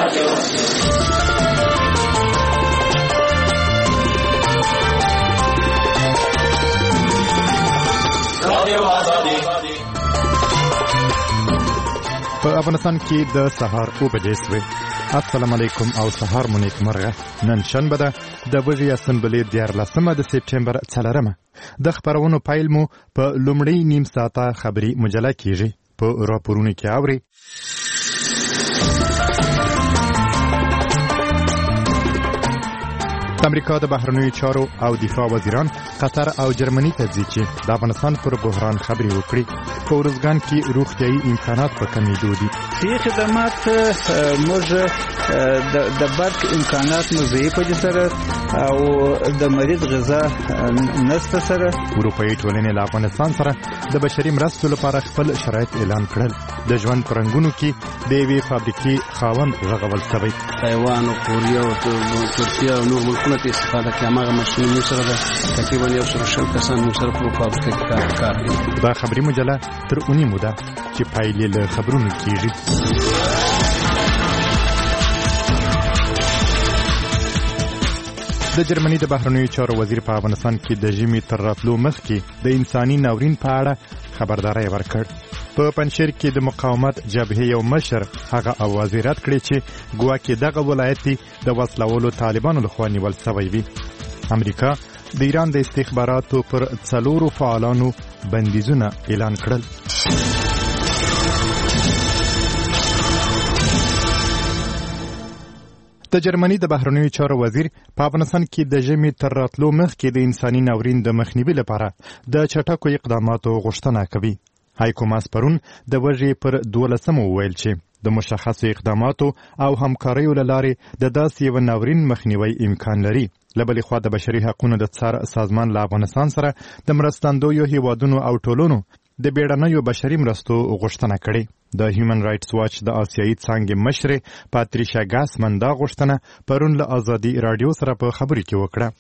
په افغانستان کې د سهار 9 بجې شوې. السلام علیکم او سهار مو نیک مرغه. نن شنبه ده د وږي اسمبلې 14 د سپټمبر 4 د خبرونو پایل مو په لومړی نیم ساعته خبري مجله کېږي. په راپورونو کې اوري د امریکا د بهرنیو چارو او دفاع وزیران قطر او جرمني ته ځي چې د افغانستان پر بحران خبرې وکړي. په ورزګان کې روغتیايي امکانات په کمیدو دي. صحي خدمات موږ د برق امکانات مو ضعیفه دي سره او د مریض غذا نشته سره. اروپایي ټولنې له افغانستان سره د بشري مرستو لپاره خپل شرایط اعلان کړل. د ژوند پرنګونو کې د یوې فابریکې خاوند رغول شوی. تایوان او کوریا او ترکیه او نور ملکونه ته استفاده کوي. هغه ماشینونه سره د تقریبا 100 کسان سره په فابریکه کې کار کوي. دا خبري مجله تر اونۍ موده چې پایلې له خبرونو کېږي. د جرمني د بهرنیو چارو وزیر په افغانستان کې د ژمي تر راتلو مخکې د انساني ناورین په اړه خبرداري ورکړ. په پنجشیر کې د مقاومت جبهې یو مشر هغه اوازې رد کړې چې ګواکې دغه ولایت د وسلوالو طالبانو لخوا نیول شوی وي. امریکا د ایران د استخباراتو پر 4 فعالانو بندیزونه اعلان کړل. د جرمني د بهرنیو چارو وزیر په افغانستان کې د ژمي تر راتلو مخکې د انساني ناورین د مخنیوي لپاره د چټکو اقداماتو غوښتنه کوي. هایکو ماس پرون د وژې پر 12 وویل چې د مشخصو اقداماتو او همکاریو له لارې د داسې یو ناورین مخنیوي امکان لري. له بلې خوا د بشري حقوقو د څار سازمان له افغانستان سره د مرستندویو هیوادونو او ټولنو د بیړنیو بشري مرستو غوښتنه کړې. د هیومن رایټس واچ د آسیایي څانګې مشرې پاتریشا ګاسمن دا غوښتنه پرون له آزادي رادیو سره په خبرو کې وکړه.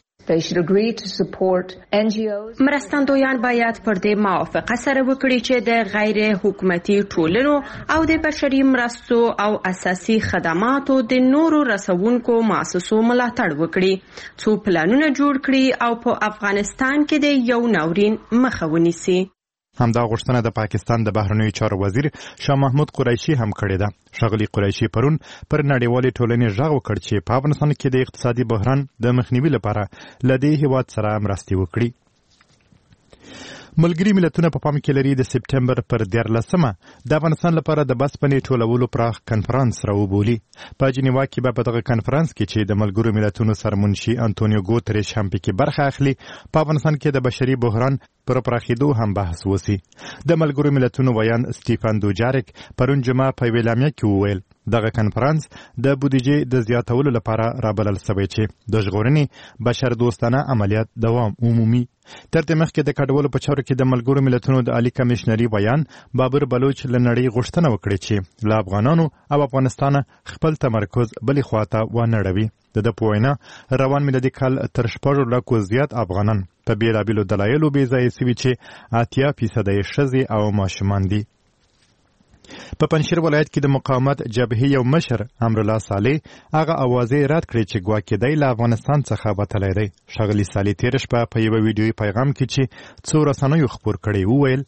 مرستندویان باید پر دې موافقه سره وکړي چې د غیر حکومتي ټولنو او د بشري مرستو او اساسي خدماتو د نورو رسونکو مؤسسو ملاتړ وکړي، څو پلانونه جوړ کړي او په افغانستان کې د یو ناورین مخه ونیسي. همدا غوښتنه د پاکستان د بهرنیو چارو وزیر شاه محمود قریشي هم کړې ده. ښاغلي قریشي پرون پر نړیوالې ټولنې غږ وکړ چې په افغانستان کې د اقتصادي بحران د مخنیوي لپاره له دې هیواد سره مرستې وکړي. ملګري ملتونه په پام کې لري د سپټمبر پر 14 د افغانستان لپاره د بسپنې ټولولو پراخ کنفرانس راوبولي. په جنیوا کې به په دغه کنفرانس کې چې د ملګرو ملتونو سرمنشي انټونیو ګوتریش هم پکې برخه اخلي، په افغانستان کې د بشري بحران پر پراخېدو هم بحث وسی. د ملګرو ملتونو ویان سټیفن دوجارک پرون جمعه په ویلامیا کې وویل دغه کنفرانس د بودیجې د زیاتولو لپاره رابلل شوی چې د ژغورنې بشر دوستانه عملیات دوام عمومي. تر دې مخکې د کډوالو په چارو کې د ملګرو ملتونو د عالی کمشنري ویان بابر بلوچ له نړۍ غوښتنه وکړي چې له افغانانو او افغانستان خپل تمرکز بلې خواته ونړوي. د په وینا روان میلادي کال تر 6 لکو زیات افغانان په بیلابیلو دلایلو بې ځایه سوي چې 80% یې ښځې او ماشومان دي. په پنجشیر ولایت کې د مقاومت جبهې یو مشر امرالله صالح هغه اوازې رد کړې چې ګواکې دی له افغانستان څخه وتلی دی. ښاغلي صالح تېره شپه په یوه ویډیویي پیغام کې چې څو رسنیو خپور کړی وویل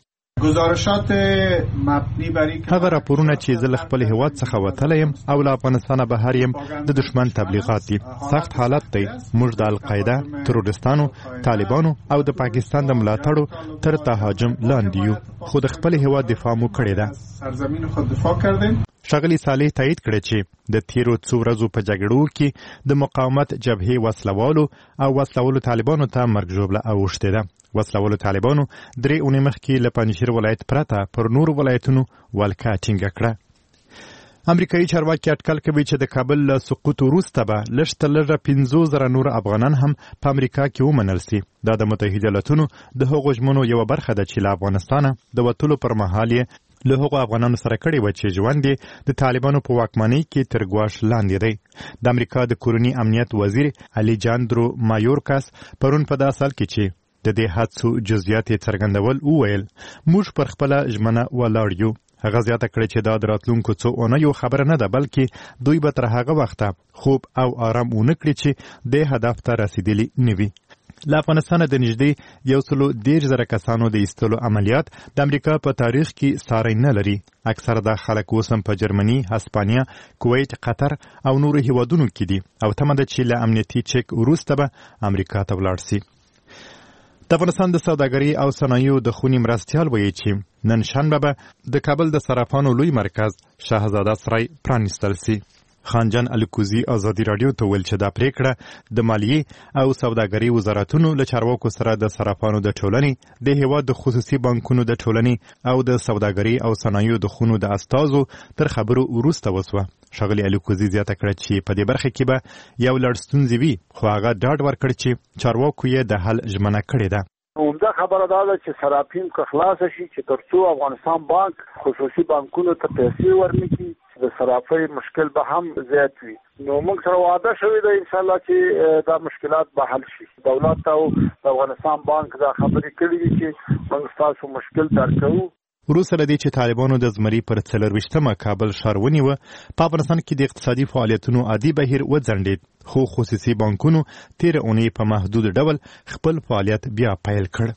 هغه راپورونه چې زه له خپل هیواد څخه وتلی یم او له افغانستانه بهر یم د دشمن تبلیغات دي. سخت حالت دی. موږ د القاعده، تروریستانو، طالبانو او د پاکستان د ملاتړو تر تهاجم لاندې یو، خو د خپل هیواد دفاع مو کړې ده. ښاغلي صالح تایید کړی چې د تیرو څو ورځو په جګړو کې د مقاومت جبهې وسلوالو او وسلوالو طالبانو ته مرګ ژوبله اوښتې ده. وسلوالو طالبانو 3 اونۍ مخکې له پنجشیر ولایت پرته پر نورو ولایتونو ولکه ټینګه کړه. امریکایي چارواکي اټکل کوي چې د کابل له سقوط وروسته به لږ تر لږه 15,000 نور افغانان هم په امریکا کې ومنل سي. دا د متحده ایالاتونو د هغو ژمنو یوه برخه ده چې له افغانستانه د وتلو پر مهال یې له هغو افغانانو سره کړی و چې ژوند یې د طالبانو په واکمنۍ کې تر ګواښ لاندې دی. د امریکا د کورني امنیت وزیر الیجاندرو مایورکاس پرون په داسې حال کې چې د دې حادثو جزئیات یې څرګندول وویل موږ پر خپله ژمنه ولاړ یو. هغه زیاته کړې چې دا د راتلونکو څو اونیو خبره نه ده، بلکې دوی به تر هغه وخته خوب او آرام ونه کړي چې د هدف ته رسیدلی نه وي. له افغانستانه د نږدې 113,000 کسانو د ایستلو عملیات د امریکا په تاریخ کې ساری نه لري. اکثره دا خلک اوس هم په جرمني، هسپانیا، کویت، قطر او نورو هیوادونو کې دي او تمه ده چې له امنیتي چک وروسته به امریکا ته ولاړ سي. د افغانستان د سوداګرۍ او صنایعو د خونې مرستیال وایي چې نن شنبه به د کابل د صرافانو لوی مرکز شاهزاده سرای پرانیستل سي. خانجان الکوزي ازادي رادیو ته ویل چې دا پریکړه د مالیې او سوداګرۍ وزارتونو له چارواکو سره د صرافانو د ټولنې، د هیواد د خصوصي بانکونو د ټولنې او د سوداګرۍ او صنایعو د خونو د استازو تر خبرو وروسته وسوه. ښاغلي الکوزي زیاته کړه چې په دې برخه کې به یو لړ ستونزې وي، خو هغه ډاډ ورکړ چې چارواکو یې د حل ژمنه کړې ده. عمده خبره دا ده چې صرافین که خلاص شي چې ترڅو افغانستان بانک خصوصي بانکونو ته پیسې ورنکړي د صرافۍ مشکل به هم زیات وي. نو موږ سره وعده شوې ده انشاءالله چې دا مشکلات به حل شي. دولت او د افغانستان بانک دا خبرې کړې دي چې موږ ستاسو مشکل درک کوو. وروسته له دې چې طالبانو د زمري پر 24مه کابل ښار ونیوه، په افغانستان کې د اقتصادي فعالیتونو عادي بهیر وځنډېد، خو خصوصي بانکونو تېره اونۍ په محدود ډول خپل فعالیت بیا پیل کړ.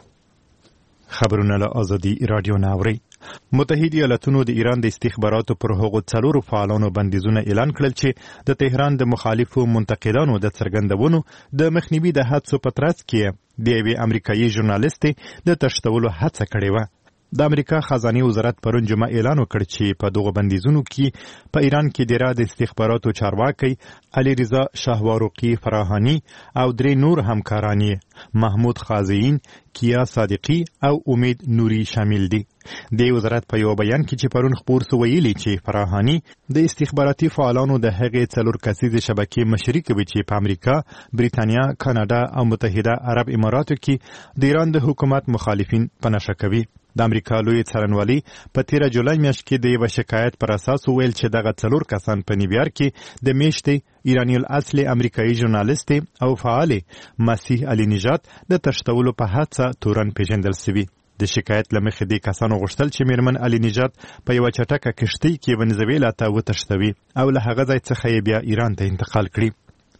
خبرونه له ازادي رادیو نه اورئ. متحده ایالاتونو د ایران د استخباراتو پر هغو 4 فعالانو بندیزونه اعلان کړل چې د تهران د مخالفو منتقدانو د څرګندونو د مخنیوي د هڅو په ترڅ کې د یوې امریکایي ژورنالستې د تښتولو هڅه کړې وه. د امریکا خزانه وزارت پرون جمعه اعلان وکړ چې په دغه بندیزونو کې په ایران کې د راد استخباراتو چارواکي علي رضا شاهواروقي فراهاني او 3 نور همکاران محمود خازئین، کیا صادقی او امید نوري شامل دي. د وزارت په یو بیان کې چې پرون خبر سو ویلي چې فراهاني د استخباراتي فعالانو د هغې 4 کسیزې شبکې مشري کوي چې په امریکا، بریتانیا، کاناډا او متحده عرب اماراتو کې د ایران د حکومت مخالفین په نښه کوي. د امریکا لوی څارنوالي په 13 جولای میاشت کې د یو شکایت پر اساس ویل چې دغه 4 کسان په نیویارک کې د میشتې ایرانی الاصل امریکایي ژورنالست او فعال مسیح علي نژاد د تښتولو په هڅه تورن پیژندل شوی. د شکایت لمخې د کسانو غوښتل چې میرمن علي نژاد په یو چټکه کشتۍ کې ونیزویلا ته وتښتوي او له هغه ځای څخه بیا ایران ته انتقال کړي.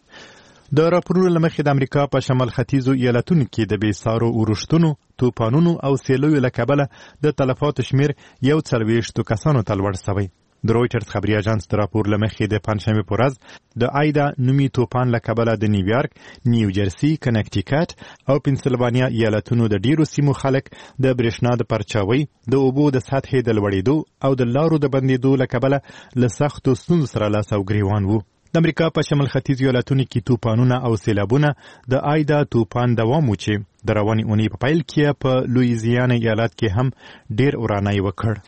د راپورونو لمخې د امریکا په شمال ختیځو ایالتونو کې د بېسارو اورښتونو، توپانونو او سیلویو له کبله د تلفاتو شمیر 40 کسانو ته لوړ شوی. د رویټرز خبري اژانس د راپور لمخې د پنځشنبې په ورځ د آیدا نومي توپان له کبله د نیویارک، نیوجرسي، کنیکټیکټ او پنسلوانیا ایالتونو د ډیرو سیمو خلک د برېښنا د پرچاوۍ، د اوبو د سطحې د لوړېدو او د لارو د بندېدو له کبله له سختو ستونزو سره لاس او ګریوان وو. د امریکا په شمال ختیځ ایالتونو کې توپانونه او سیلابونه د آیدا توپان دوام و چې د روانې اونۍ په پیل کې په لویزیانا ایالت کې هم ډیر ورانای وکړ.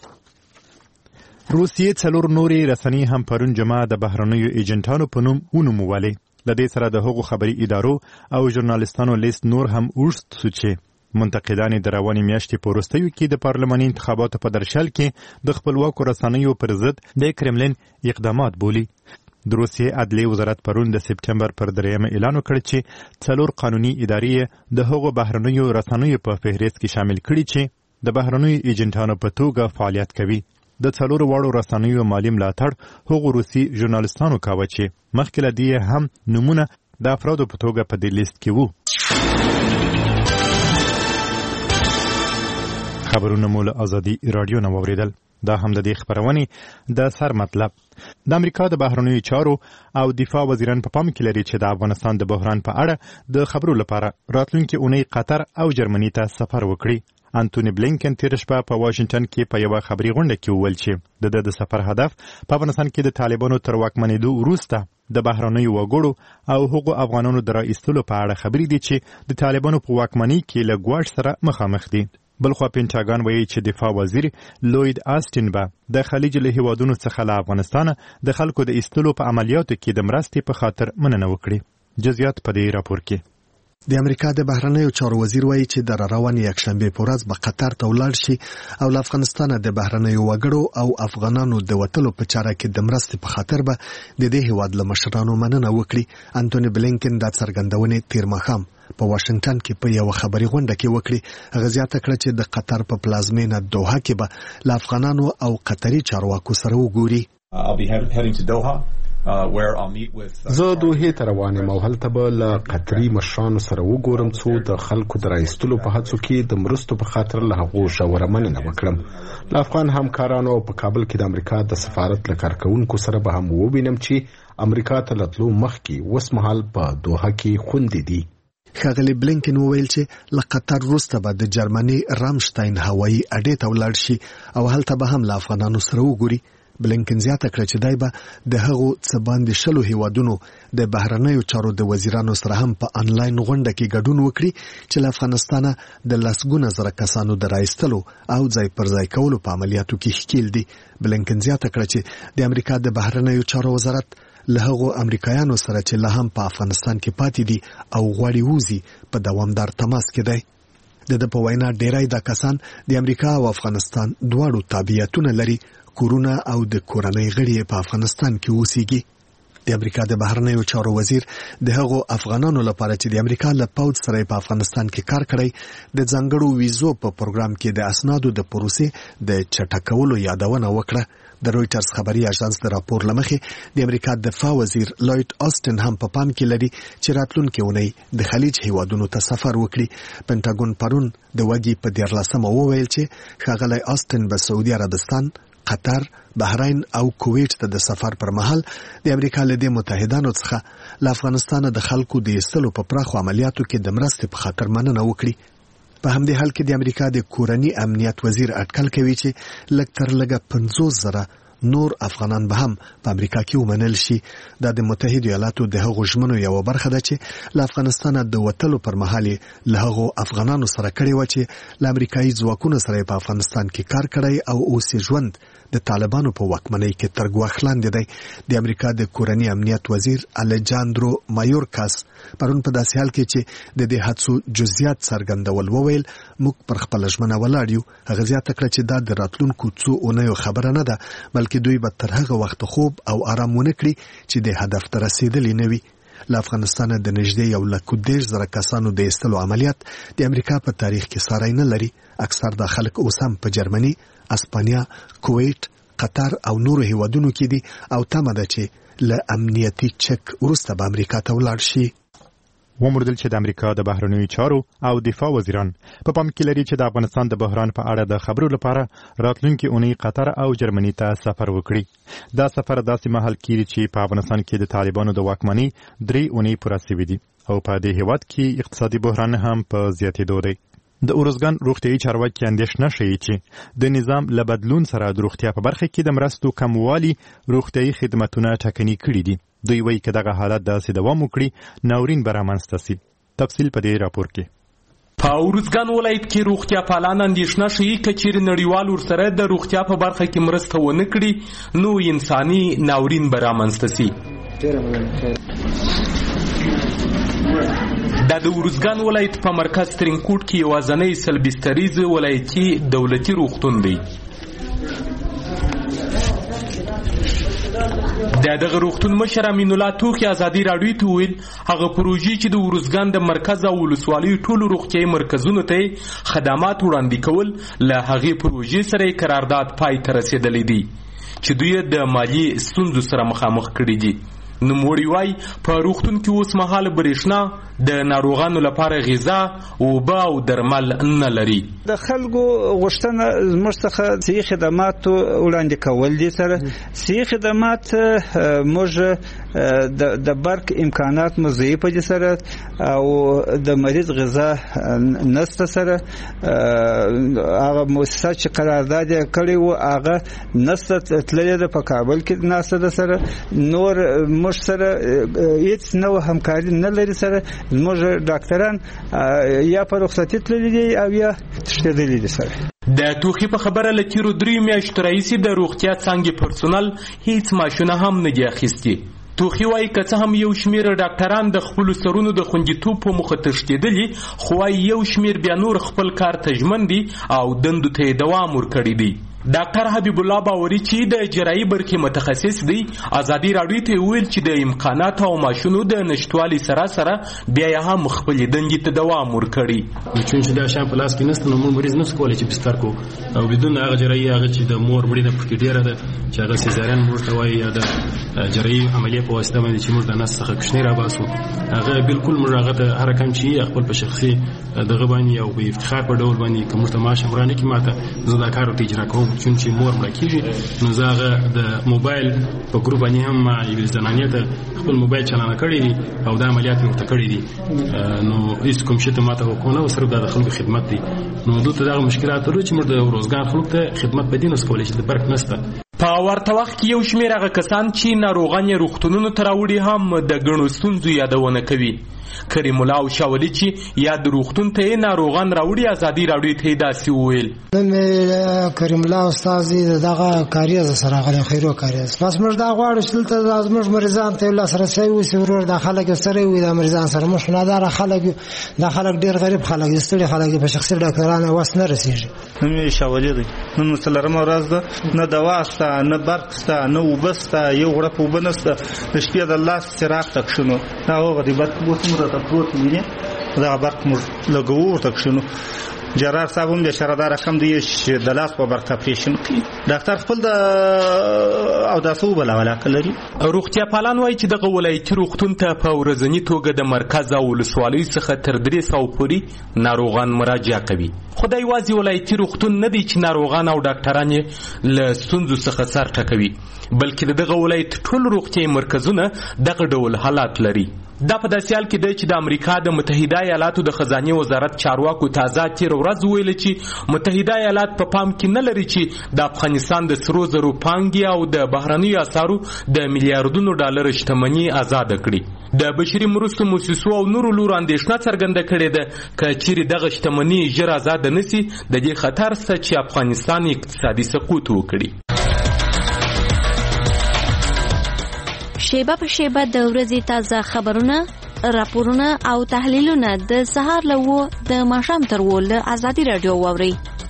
روسیې 4 نورې رسنۍ هم پرون جمعه د بهرنیو ایجنټانو په نوم ونومولې. له دې سره د هغو خبري ادارو او ژورنالستانو لیست نور هم اوږد سو چې منتقدان د روانې میاشتې په وروستیو کې د پارلماني انتخاباتو په درشل کې د خپلواکو رسنیو پر ضد د کرملین اقدامات بولي. د روسیې عدلیې وزارت پرون د سپټمبر پر 3 اعلان وکړ چې 4 قانوني ادارې د هغو بهرنیو رسنیو په فهرست کې شامل کړي چې د بهرنیو ایجنټانو په توګه فعالیت کوي. د 4 واړو رسنیو مالی ملاتړ هغو روسي ژورنالستانو کاوه چې مخکې له دې هم نمونه د افرادو په توګه په دې لیست کې وو. خبرونه مو له ازادي رادیو نه واوریدل. دا هم د دې خبرونې د سر مطلب. د امریکا د بهرنیو چارو او دفاع وزیران په پام کې لري چې د افغانستان د بحران په اړه د خبرو لپاره راتلونکي اونۍ قطر او جرمني ته سفر وکړي. انټونی بلینکن تیر شپه په واشنگټن کې په یوه خبري غونډه کې وویل چې د سفر هدف په افغانستان کې د طالبانو تر واکمنېدو وروسته د بهرنیو وګړو او هغو افغانانو د راایستلو په اړه خبرې دي چې د طالبانو په واکمنۍ کې له ګواښ سره مخامخ دي. بلخوا پینټاګان وایي چې دفاع وزیر لوید آسټین به د خلیج له هیوادونو څخه له افغانستانه د خلکو د ایستلو په عملیاتو کې د مرستې په خاطر مننه وکړي. جزئیات په دې راپور کې. د امریکا د بهرنیو چارو وزیر وایي چې د روانې یکشنبه په ورځ به قطر ته ولاړ شي او له افغانستان د بهرنیو وګړو او افغانانو د وټلو په چاره کې د مرستې په خاطر به د دې هیواد له مشرانو مننه وکړي. انټونی بلینکن دا څرګندونې تیر ماښام په واشنگټن کې په یو خبري غونډه کې وکړي. هغه زیاته کړه چې د قطر په پلازمینه دوحه کې به له افغانانو او قطري چارواکو سره وګوري. زه دوحې ته روان یم او هلته به له قطري مشرانو سره وګورم څو د خلکو د راایستلو په هڅو کې د مرستو په خاطر له هغو ژوره مننه وکړم. له افغان همکارانو په کابل کې د امریکا د سفارت له کارکوونکو سره به هم ووینم چې امریکا ته له تلو مخکې اوس مهال په دوحه کې خوندې دي. ښاغلي بلینکن وویل چې له قطر وروسته به د جرمني رامشتاین هوایي اډې ته ولاړ شي او هلته به هم له افغانانو سره وګوري. بلینکن زیاته کړه چې دای به د هغو څه باندې 100 هیوادونو د بهرنیو چارو د وزیرانو سره هم په انلاین غونډه کې ګډون وکړي چې له افغانستانه د لسګونه زره کسانو د راایستلو او ځای پر ځای کولو په عملیاتو کې ښکیل دي. بلینکن زیاته کړه چې د امریکا د بهرنیو چارو وزارت له هغو امریکایانو سره چې له هم په افغانستان کې پاتې دي او غواړي ووزي په دوامدار تماس کې دی. د په وینا ډیری د کسان د امریکا او افغانستان دواړو تابعیتونه لري، کورونه او د کورنۍ غړي په افغانستان کې اوسېږي. د امریکا د بهرنیو چارو وزیر د هغو افغانانو لپاره چې د امریکا له پوځ سره په افغانستان کې کار کړی د ځانګړو ویزو په پروګرام کې د اسنادو د پروسې د چټکولو یادونه وکړه. د رويټرز خبري اژانس د راپور لمخې د امریکا دفاع وزیر لوید آستن هم په پام کې لري چې راتلونکي اونۍ د خلیج هیوادونو ته سفر وکړي. پنټاګون پرون د وګي په 14 وویل چې ښاغلی آستن به سعودي عربستان، قطر، بحرین او کویت ته د سفر پر مهال د امریکا له متحدانو څخه له افغانستان د خلکو د ایستلو په پراخو عملیاتو کې د مرستې په خاطر مننه وکړي. په همدې حال کې د امریکا د کورنی امنیت وزیر اټکل کوي چې لږ تر لږه 50,000 نور افغانان به هم په امریکا کې ومنل شي. دا د متحده ایالاتو د هغو ژمنو یو برخه ده چې له افغانستان د وټلو پر مهال له هغو افغانانو سره کړي و چې له امریکایي ځواکونو سره په افغانستان کې کار کړی او اوس ژوند د طالبانو په واکمنۍ کې تر ګواښ لاندې دی. د امریکا د کورنی امنیت وزیر الیجاندرو مایورکاس پرون په داسې حال کې چې د دې حادثو جزئیات څرګندول وویل موږ پر خپل ژمنه ولاړ یو. هغه زیاته کړه چې دا د راتلونکو څو اونیو خبره نه ده بلکې دوی به تر هغه وخت خوب او آرام ونه کړي چې د هدف ته رسیدلی نه وي. له افغانستان د نږدې 1,10,000 کسانو د ایستلو عملیات د امریکا په تاریخ کې ساری نه لري. اکثر د خلک اوس هم په جرمني، اسپانیا، کویت، قطر او نورو هیوادونو کې دي او تمه ده چې له امنیتي چک وروسته به امریکا ته ولاړ شي. وموردل چې د امریکا د بهرنیو چارو او دفاع وزیران په پام کې لري چې د افغانستان د بحران په اړه د خبرو لپاره راتلونکي اونۍ قطر او جرمني ته سفر وکړي. دا سفر داسې مهال کېږي چې په افغانستان کې د طالبانو د واکمنۍ 3 اونۍ پوره شوې دي او په دې هیواد کې اقتصادي بحران هم په زیاتېدو دی. د اورزګان روغتیايي چارواکي اندېښنه ښیي چې د نظام له بدلون سره د روغتیا په برخه کې د مرستو کموالي روغتیايي خدمتونه ټکني کړي دي. دوی وایي که دغه حالت داسې دوام وکړي ناورین به رامنځته شي. تفصیل په دې راپور کې. په اورزګان ولایت کې روغتیا پالان اندېښنه ښیي که چیرې نړیوال ورسره د روغتیا په برخه کې مرسته ونه کړي نو انساني ناورین به رامنځته شي. دا د اورزګان ولایت په مرکز ترینکوټ کې یوازینی سلبستریز ولایتي دولتي روغتون دی. دغه روغتون مشر امین الله توخی ازادي راډیو ته ویل هغه پروژې چې د اورزګان د مرکز او ولسوالۍ ټولو روغتیايي مرکزونو ته خدمات وړاندې کول له هغې پروژې سره قرارداد پای ته رسېدلی دی چې دوی د مالی ستونزو سره مخامخ کړي دي. نوموړي وایي په روغتون کې اوس مهال برېښنا د ناروغانو لپاره غذا، اوبه او درمل نه لري. د خلکو غوښتنه زموږ څخه صحي خدماتو وړاندې کول دي. سره صحي خدمات موږ د برق امکانات مو ضعیفه دي سره او د مریض غذا نسته. سره هغه مؤسسه چې قرارداد یې کړی و هغه نسته تللې ده په کابل کې ناسته ده. سره نور موږ سره هیڅ نوع همکاري نه لري. سره زموږ ډاکټران یا په رخصتي تللي دي او یا تښتېدلي دي. سره د توخي په خبره له تیرو 3 میاشتو راهیسې د روغتیا څانګې پرسونل هیڅ معاشونه هم نه دي اخیستي. توخی وایي که څه هم یو شمېر ډاکټران د خپلو سرونو د خوندیتوب په موخه تښتېدلي، خو وایي یو شمېر بیا نور خپل کار ته ژمن دي او دندو ته یې دوام ورکړی دی. ډاکټر حبیب الله باوري چې د جراحي برخې متخصص دی، ازادي راډیو ته ویل چې د امکاناتو او ماشینو د نشټوالي سره سره بیا یې هم خپلې دندې ته دوام ورکړي. چون چې دا شیان په لاس کې نشته نو موږ مریض نشو کولی چې بستر کو او بدون هغه جراحي هغه چې د مور مړي نه پکې ډېره ده چې هغه سیزارین ورته وایي یا د جراحي عملیه په واسطه باندې چې موږ د نس څخه کوچنی راباسو، هغه بالکل موږ هغه ته هر کم چې خپل په شخصي دغه باندې او په افتخار په ډول باندې کوم ته معاش مرانه کې ماته زه دا کار ته اجرا کوم چون چې مور مړه کېږي. نو زه هغه د موبایل په ګروپ باندې هم ما یوې زنانې ته خپل موبایل چالانه کړی دي او دا عملیات مې ورته کړي دي، نو هېڅ کوم شی ته ماته وکړو نه، صرف دا د خلکو خدمت دی. نو دلته دغه مشکلات لرو چې موږ د روزګار خلکو ته خدمت په دې نسو کولی چې د فرق نشته. په ورته وخت کې یو شمېر هغه کسان چې ناروغان یې روغتونونو ته راوړي هم د ګڼو ستونزو یادونه کوي. کریم الله او شاولي چې یا د روغتون ته یې ناروغان راوړي ازادي راډیو ته یې داسې وویل. نن کریم الله استاد دغه کاریز سره غلی خیرو کاریز بس موږ دا غواړو چې دلته زموږ مریضان ته لاسرسی وشي، ورور د خلک سره وي، د مریضان سره موږ نه دار خلک د خلک ډیر غریب خلک دي، ستړي خلک په شخصي ډاکټرانو واس نه رسیږي. نن شاولي دی، نن څلورمه ورځ ده، نه دوا شته، نه برق شته، نه اوبه شته، یو غړپ اوبه نشته، د شپې د لاس څراغ تک شنو دا هغه دی برق موږ ته پروت ویني دا برق موږ لګوو تک شنو. جرار صاحب هم د شردار رقم دی چې د لاس په برق اپریشن کوي، ډاکټر خپل د او د سو بل علاقه لري. روغتیا پالان وایي چې دغه ولایتي روغتون ته په ورځني توګه د مرکز او ولسوالۍ څخه تر 300 پورې ناروغان مراجعه کوي. خو دا یوازې ولایتي روغتون نه دی چې ناروغان او ډاکټران یې له ستونزو څخه سر ټکوي، بلکې دغه ولایت ټول روغتیايي مرکزونه دغه ډول حالات لري. دا په داسې حال کې دی چې د امریکا د متحده ایالاتو د خزانې وزارت چارواکو تازه تېره ورځ ویل چې متحده ایالات په پام کې نه لري چې د افغانستان د سرو زرو پانګې او د بهرنیو اسعارو د میلیارډونو ډالر شتمني آزاده کړي. د بشري مرستو موسسو او نورو لورو اندېښنه څرګنده کړې ده که چیرې دغه شتمني ژر آزاده نشي د دې خطر شته چې افغانستان اقتصادي سقوط وکړي. شیبه په شیبه د ورځې تازه خبرونه، راپورونه او تحلیلونه د سهار له 9 د ماښام تر 10 له ازادي راډیو واورئ.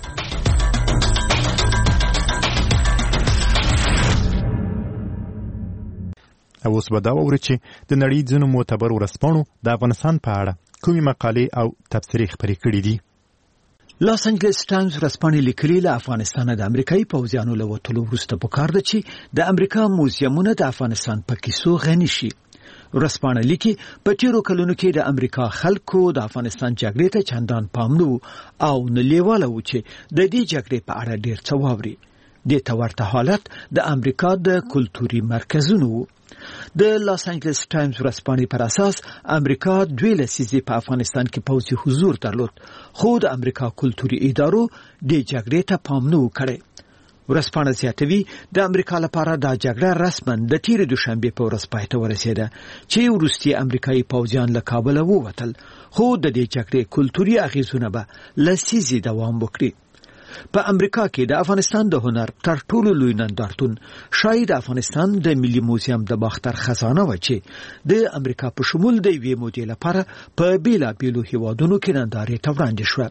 اوس به دا واورئ چې د نړۍ ځینو معتبرو ورځپاڼو د افغانستان په اړه کومې مقالې او تبصرې خپرې کړي دي. لاس انجلس ټایمز ورځپاڼې لیکلي له افغانستانه د امریکایي پوځیانو له وتلو وروسته پکار ده چې د امریکا موزیمونه د افغانستان په کیسو غني شي. ورځپاڼه لیکي په تیرو کلونو کې د امریکا خلکو د افغانستان جګړې ته چندان پام نه او نه لیواله و چې د دې جګړې په اړه ډېر څه واوري. دې ته ورته حالت د امریکا د کلتوري مرکزونو و. د لاس انجلس ټایمز ورځپاڼې پر اساس امریکا 2 لسیزې په افغانستان کې پوځي حضور درلود، خو د امریکا کلتوري ادارو د جګړې ته پام نه وکړي. ورځپاڼه زیاتوي د امریکا لپاره دا جګړه رسما د تیرې دوشنبه په ورځ پای ته ورسېده چې وروستي امریکایي پوځیان له کابل ووتل، خو د دې جګړې کلتوري اغیزونه به لسیزې دوام وکړي. په امریکا کې د افغانستان د هنر تر ټولو لوی نندارتون شاید افغانستان د ملي موزیم د باختر خزانه و چې د امریکا په شمول د یوې مودې لپاره په بیلابیلو هیوادونو کې نندارې ته وړاندې شوه.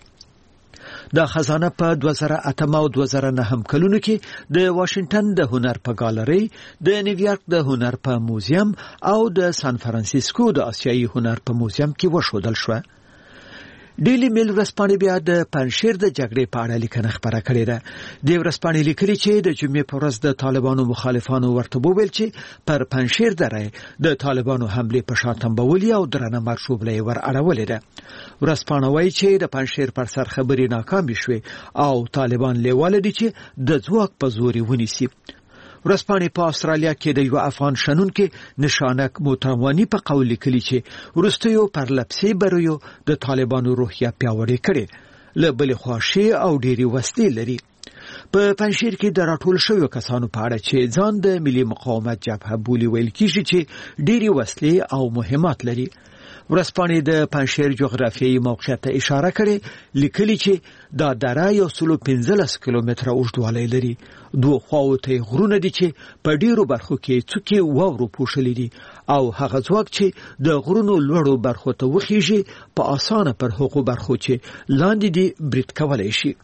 دا خزانه په 2008 او 2009 کلونو کې د واشنگټن د هنر په ګالري، د نیویارک د هنر په موزیم او د سان فرانسیسکو د آسیایي هنر په موزیم کې وښودل شوه. ډیلی میل ورځپاڼې بیا د پنځشیر د جګړې په اړه لیکنه خپره کړې ده. د ورځپاڼې لیکلي چې د جمعې په ورځ د طالبانو مخالفانو ورته وویل چې پر پنځشیر دره د طالبانو حملې په شا تنبولي او درنه مرشوبله ور اړولې ده. ورځپاڼه وایي چې د پنځشیر پر سر خبرې ناکامې شوې او طالبان لیواله دي چې د ځواک په زور ونیسي. ورځپاڼې په استرالیا کې د یو افغان شنونکو نشانک موتاوانی په قول لیکلي چې وروستیو پرلپسې بریو د طالبانو روحیه پیاوړې کړې، له بلې خوا شی او ډېری وسلې لري. په پنځشیر کې د راټول شویو کسانو په اړه چې ځان د ملي مقاومت جبهه بولي ویل کېږي چې ډېری وسلې او مهمات لري. ورځپاڼې د پنځشیر جغرافیایي موقعیت ته اشاره کړې، لیکلي چې دا دره 115 کیلومتره اوږدوالی لري دوه خواو ته غرونه دي چې په ډیرو برخو کې څوکي واورو پوښلې دي او هغه ځواک چې د غرونو لوړو برخو ته وخیږي په اسانه پر هغو برخو چې لاندې دي برید کولای شي.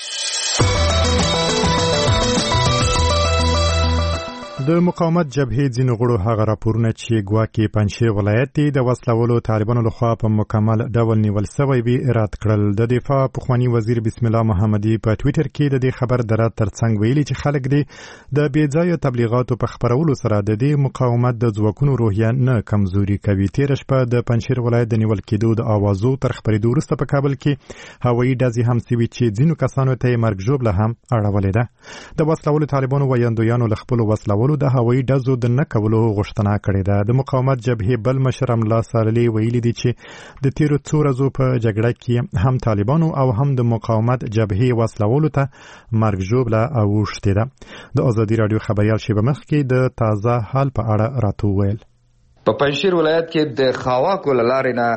د مقاومت جبهې ځینو غړو هغه راپورونه چې ګواکې پنجشیر ولایت د وسلوالو طالبانو لخوا په مکمل ډول نیول شوی وي رد کړل. د دفاع پخوانی وزیر بسم الله محمدي په ټویټر کې د دې خبر د رد ترڅنګ ویلي چې خلک دي د بېځایه تبلیغاتو په خپرولو سره د دې مقاومت د ځواکونو روحیه نه کمزوري کوي. تېره شپه د پنجشیر ولایت د نیول کېدو د اوازو تر خپرېدو وروسته په کابل کې هوایي ډزې هم سوي چې ځینو کسانو ته یې مرګ ژوبله هم اړولې ده. د وسلوالو طالبانو ویاندویانو له خپلو وسلوالو د هوایي ډزو د نه کولو غوښتنه کړې ده. د مقاومت جبهې بل مشر املا ساللي ویلي دي چې د تیرو څو ورځو په جګړه کې هم طالبانو او هم د مقاومت جبهې وسلوالو ته مرګ ژوبله اوښتې ده. د ازادي راډیو خبريال شیبه مخکې د تازه حال په اړه راته وویل. په پنجشیر ولایت کې د خواکو له لارې نه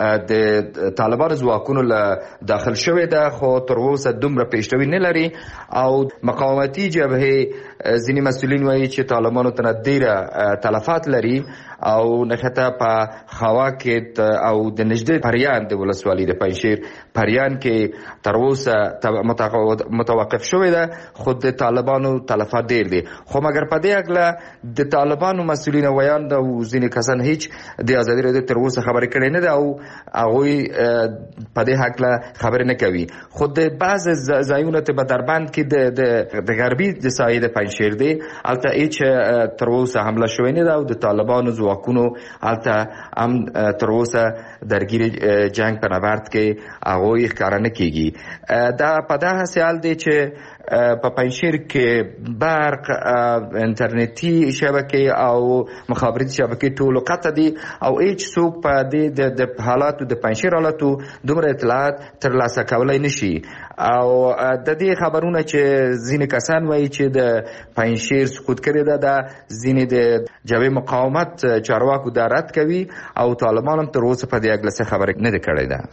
د طالبانو ځواکونو له داخل شوی ده، خو تر اوسه دومره پیشروي نه لري او مقاومتي جبهې ځینې مسؤلین وایي چې طالبانو ته ډیره تلفات لري او نښته په خوا کې او د نږدې پریان د ولسوالۍ د پنجشیر پریان کې تر اوسه متوقف شوی ده، خو د طالبانو تلفات ډیر دي. خو مګر په دې اړه د طالبانو مسؤلین وایي د ځینې کسان هیڅ د ازادي راډیو تر اوسه خبرې کړې نه ده او هغوی په دې حقله خبرې نه کوي. خو د بعض ځایونو ته په دربند کې د غربي د ساحې د پنجشیر دی، هلته هیڅ تر اوسه حمله شوې نه ده او د طالبانو ځواکونو هلته هم تر اوسه درګیري جنګ په نبرد کې هغوی ښکاره نه کیږي. دا په داسې حال دی چې په پنجشیر کې برق، انټرنیټي شبکې او مخابراتي شبکې ټولو قطع دي او هیڅ څوک په دې د حالاتو د پنجشیر حالاتو دومره اطلاعات ترلاسه کولای نشي. او د دې خبرونه چې ځینې کسان وایي چې د پنجشیر سقوط کړی ده، دا ځینې د جبهې مقاومت چارواکو دا رد کوي او طالبان هم تر اوسه په دې اړه څه خبرې نه ده کړې ده.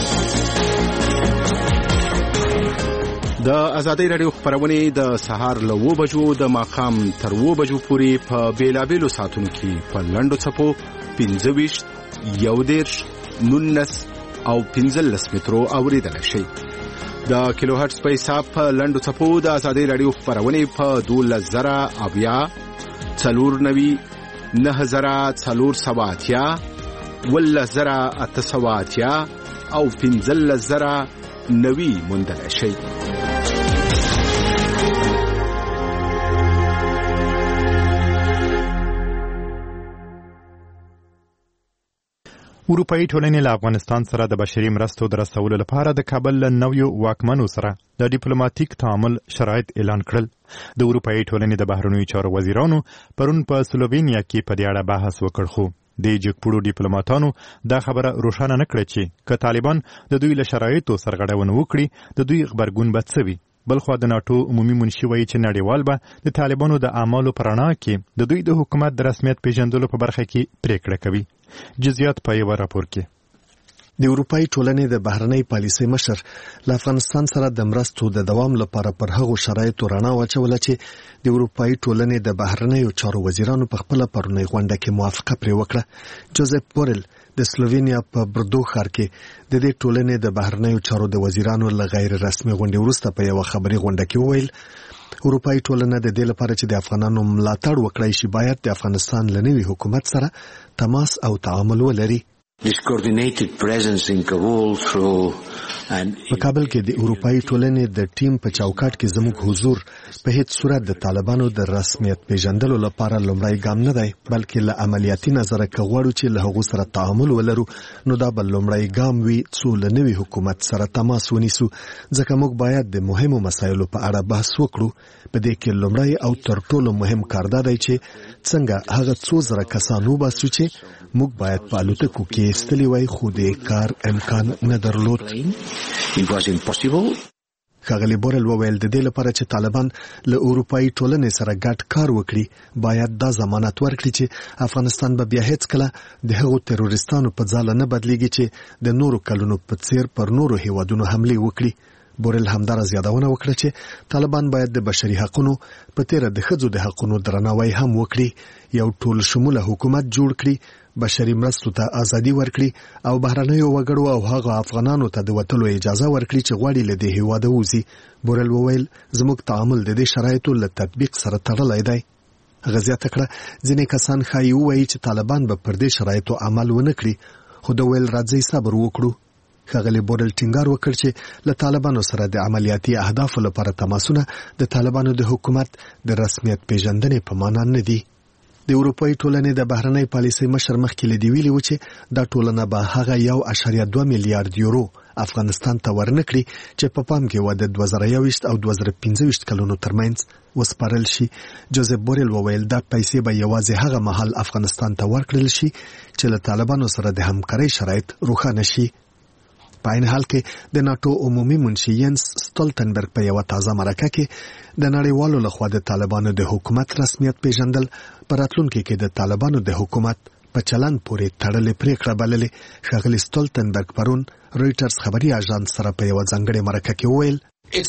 د ازادي راډیو خبرونه د سهار له 9 بجو د ماښام تر 9 بجو پورې په بیلابېلو ساعتونو کې په لنډو څپو 25 11 19 او 15 مترو اوریدل شي. د کیلو هرتز په حساب په لنډو څپو د ازادي راډیو خبرونه په 12000 490 9480 10880 او 15090 موندل شي. اروپایي ټولنې له افغانستان سره د بشري مرستو د رسولو لپاره د کابل له نویو واکمنو سره د ډیپلوماټیک تعامل شرایط اعلان کړل. د اروپایي ټولنې د بهرنیو چارو وزیرانو پرون په سلووینیا کې په دې اړه بحث وکړ، خو د جګپوړو ډیپلوماټانو دا خبره روښانه نه کړه چې که طالبان د دوی له شرایطو سرغړونه وکړي د دوی غبرګون به څه وي. بلخوا د ناټو عمومي منشي وایي چې نړیوال به د طالبانو د اعمالو په رڼا کې د دوی د حکومت د رسمیت پیژندلو په برخه کې پریکړه کوي. جزئیات په یو راپور کې. د اروپایي ټولنې د بهرنۍ پالیسۍ مشر له افغانستان سره د مرستو د دوام لپاره پر هغو شرایطو رڼا واچوله چې د اروپایي ټولنې د بهرنیو چارو وزیرانو په خپله پرونۍ غونډه کې موافقه پرې وکړه. جوزف بورل د سلووینیا په بردو ښار کې د دې ټولنې د بهرنیو چارو د وزیرانو له غیر رسمي غونډې وروسته په یوه خبري غونډه کې وویل اروپایي ټولنه د دې لپاره چې د افغانانو ملاتړ وکړي شي باید د افغانستان له نوي حکومت سره تماس او تعامل ولري. په کابل کې د اروپایي ټولنې د ټیم په چوکاټ کې زموږ حضور په هیڅ صورت د طالبانو د رسمیت پیژندلو لپاره لومړی ګام نه دی، بلکې له عملیاتي نظره که غواړو چې له هغو سره تعامل ولرو نو دا به لومړی ګام وي څو له نوي حکومت سره تماس ونیسو، ځکه موږ باید د مهمو مسایلو په اړه بحث وکړو. په دې کې لومړی او تر ټولو مهم کار دا دی چې څنګه هغه څو زره کسان وباسو چې موږ باید په الوتکو کې ایستلي وای خو د کار امکان نه درلود. ښاغلي بورل وویل د دې لپاره چې طالبان له اروپایي ټولنې سره ګډ کار وکړي باید دا ضمانت ورکړي چې افغانستان به بیا هیڅ کله د هغو تروریستانو په ځاله نه بدلیږي چې د نورو کلونو په څیر پر نورو هیوادونو حملې وکړي. بورل همدار زیادونه وکړه چې طالبان باید د بشري حقوقو په تیر د ښځو د حقوقو درناوی هم وکړي، یو ټول شموله حکومت جوړ کړي، بشري مرستو ته ازادي ورکړي او بهرنیو وګړو او هغه افغانانو ته د وټلو اجازه ورکړي چې غواړي له دې هیواده وځي. بورل وویل زموږ تعامل د دې شرایطو له تطبیق سره تړلی دی. غزیات کړه ځینې کسان ښایي ووایي چې طالبان به پر دې شرایطو عمل ونه کړي، خو د ویل راځي صبر وکړو. ښاغلي بورل ټینګار وکړ چې له طالبانو سره د عملیاتي اهدافو لپاره تماسونه د طالبانو د حکومت د رسمیت پیژندنې په معنا نه دي. د اروپאי ټولنې د بهرنۍ پالیسۍ مشر مخکې لدی ویلي و چې دا ټولنه به هغه 1.2 میلیارډ یورو افغانستان ته ورنکړي چې په پام کې و د 2021 او 2025 کلونو ترمنځ وسپارل شي. جوزف بورل وویل دا پیسې به یوازې هغه مهال افغانستان ته ورکړل شي چې له طالبانو سره د همکارۍ شرایط روښانه شي. په عین حال کې د ناتو عمومي منشي ینس ستولتنبرګ په یو تازه مرکه کې د نړیوالو لخوا د طالبانو د حکومت رسمیت پیژندل په راتلونکي کې د طالبانو د حکومت په چلن پورې تړلې پریکړه بللې. ښاغلي ستولتنبرګ پرون رويټرز خبري اژانس سره په یو ځانګړي مرکه کې وویل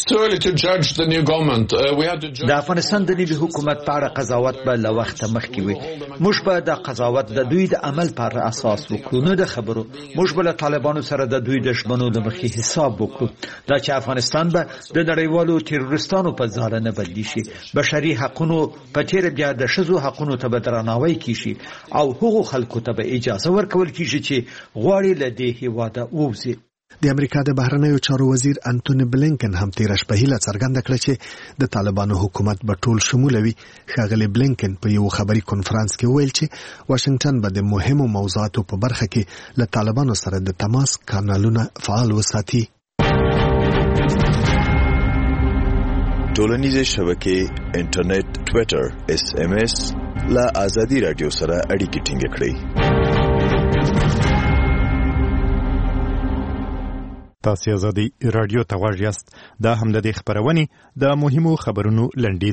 د افغانستان د نوي حکومت په اړه قضاوت به له وخت مخکې وي. موږ به د قضاوت د دوی د عمل پر اساس وکړو، نه د خبرو. موږ به له طالبانو سره د دوی د شمنو د مخې حساب وکړو. دا چې افغانستان به د نړیوالو تیرورستانو په ځاله نه بدلی شي، بشري حقوقو په تیر بیا د ښځو حقوقو ته به درناوی کیږي او هغو خلکو ته به اجازه ورکول کیږي چې غواړي له دې هیواده ووځي. د امریکا د بهرنیو چارو وزیر انټونی بلینکن هم تیر شپه هیله څرګنده کړه چې د طالبانو حکومت به ټول شموله وي. ښاغلي بلینکن په یو خبري کانفرنس کې ویل چې واشنگټن به د مهمو موضوعاتو په برخه کې له طالبانو سره د تماس کانالونه فعال وساتي. ټولنیزې شبکې، انټرنیټ، ټوئیټر، SMS لا ازادي رادیو سره اړیکې ټینګ کړئ. تاسو ازادي رادیو ته غواړئ یاست. دا هم د خبرونې د مهمو خبرونو لنډیز.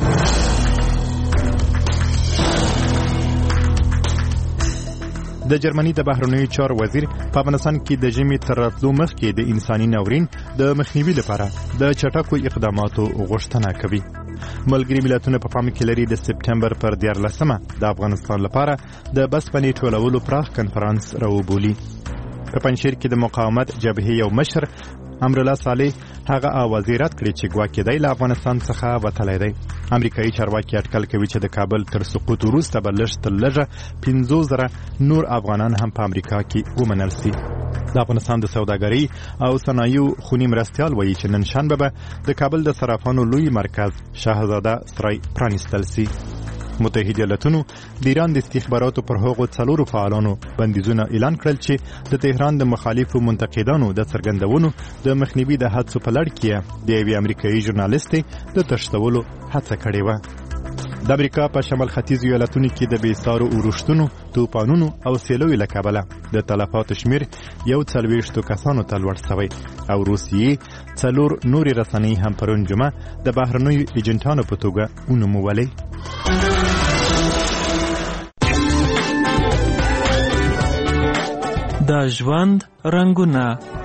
د جرمني د بهرنیو چارو وزیر په افغانستان کې د ژمي تر راتلو مخکې د انساني ناورین د مخنیوي لپاره د چټکو اقداماتو غوښتنه کوي. ملګري ملتونه په پام کې لري د سپټمبر پر 14مه د افغانستان لپاره د بسپنې ټولولو پراخ کنفرانس راوبولي. په پنځیر کې د مقاومت جبهې یو مشر امرالله صالح هغه آوازې رد کړې چې ګواکې دی له افغانستان څخه وتلی دی. امریکایي چارواکي اټکل کوي چې د کابل تر سقوط وروسته به لږ تر لږه 50,000 نور افغانان هم په امریکا کې ومنل سي. د افغانستان د سوداګرۍ او صنایعو خونی مرستیال وایي چې نن شنبه به د کابل د صرافانو لوی مرکز شاهزاده سرای پرانیستل سي. متحده ایالاتونو د ایران د استخباراتو پر هغو 4 فعالانو بندیزونه اعلان کړل چې د تهران د مخالفو منتقدانو د څرګندونو د مخنیوي د هڅو په لړ کې د یوې امریکایي ژورنالیستې د تښتولو هڅه کړې وه. د امریکا په شمال ختیځ ایالاتونو کې د بېسارو اورښتونو، توپانونو او سیلوي له کبله د تلفاتو شمیر 40 کسانو ته لوړ شوی او روسیې 4 نورې رسنۍ هم پرون جمعه د بهرنیو ایجنټانو په توګه ونومولې. د ژوند رنگونه.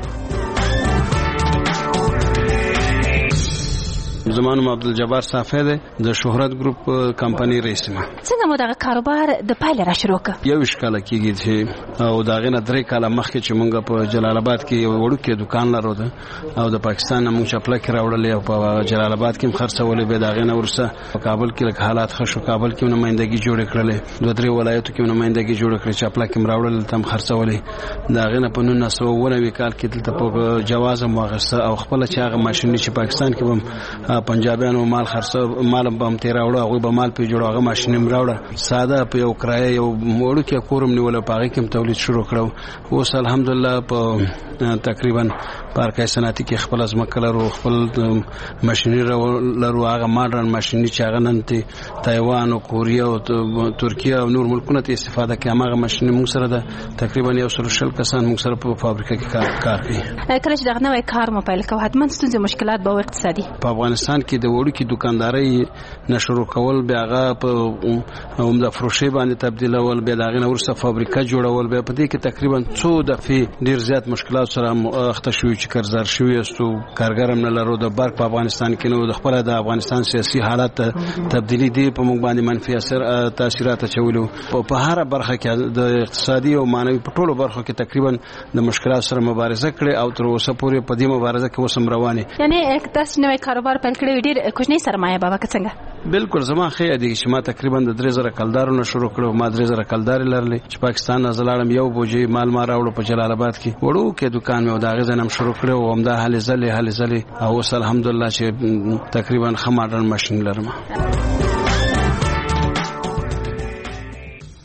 زمانو عبدالجبار صافی ده د شهرت ګروپ کمپنی رئیس ما. څنګه مو دغه کاروبار د پایل را شروع ک؟ یو اشکال کیږي چې او داغه نه 3 کاله مخکې چې مونږ په جلال آباد کې یو وړوکی دکان لرو ده او د پاکستان مونږ چپلا کې راوړل او په جلال آباد کې خرڅولې به داغه نه ورسه په کابل کې لکه حالات خشو کابل کې نمائندګي جوړ کړلې 2-3 ولایتو کې نمائندګي جوړ کړې چپلا کې راوړل تم خرڅولې داغه نه په 1990 کال کې دلته په جواز مغسه او خپل چې هغه ماشين چې پاکستان کې هم پنجابیانو مال خرڅ مال هم تیر راوړ هغه به مال په جوړ هغه ماشين راوړ ساده په یو کرایه یو موړو کې کورم نیول پاغه کې تولید شروع کړو. اوس الحمدلله په تقریبا پارکای صنعتي کې خپل ازمکلرو خپل ماشيني لرو هغه ماډرن ماشيني چې هغه نن ته تایوان او کوریا او ترکیه او نور ملکونو ته استفاده کوي. هغه ماشيني موږ سره د تقریبا 100 کسان موږ سره په فابریکه کې کار کوي. کله چې دغه نوې کار مو پیل کوو حتما ستونزې مشکلات به اقتصادي په افغانستان کې د وړوکی دکانداري نشرو کول بیا هغه په عمده فروشي باندې تبدیلول بیا دغه نورسه فابریکه جوړول بیا په دې کې تقریبا 2 دفعې ډیر زیات مشکلات سره اخته شوې چې چې قرضدار شوی استو کارګرم نه لرو د برق په افغانستان کې نو د خپل د افغانستان سیاسي حالت تبدیلی دی په موږ باندې منفي تاثیرات چولو په هر برخه کې د اقتصادي او مانوي په ټولو برخو کې تقریبا د مشکلات سره مبارزه کړې او تر اوسه پورې په دې مبارزه کې وسم روانه. یعنی تاسو نوې کاروبار پیل کړی ډیر کوچنی سرمایه بابا څنګه؟ بالکل زما خې دي چې ما تقریبا د 3000 کلدارونو شروع کړو. ما 3000 کلدار لرلې چې پاکستان نه زلاړم یو بوجي مال ما راوړو په جلال آباد کې وړو کې دکان مې دا غزنم شروع کړو او همدا حل زلي او الحمدلله چې تقریبا خماډن ماشين لرم.